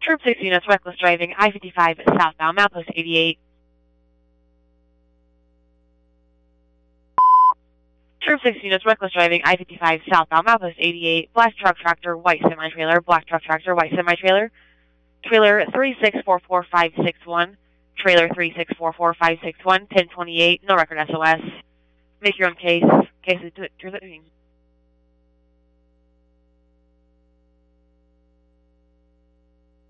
Troop 6 units, reckless driving, I-55 southbound, Milepost 88. Troop 6 units, reckless driving, I-55 southbound, Milepost 88. Black truck tractor, white semi-trailer, black truck tractor, white semi-trailer. Trailer 3644561. Trailer 3644561, 1028, no record SOS. Make your own case. Case is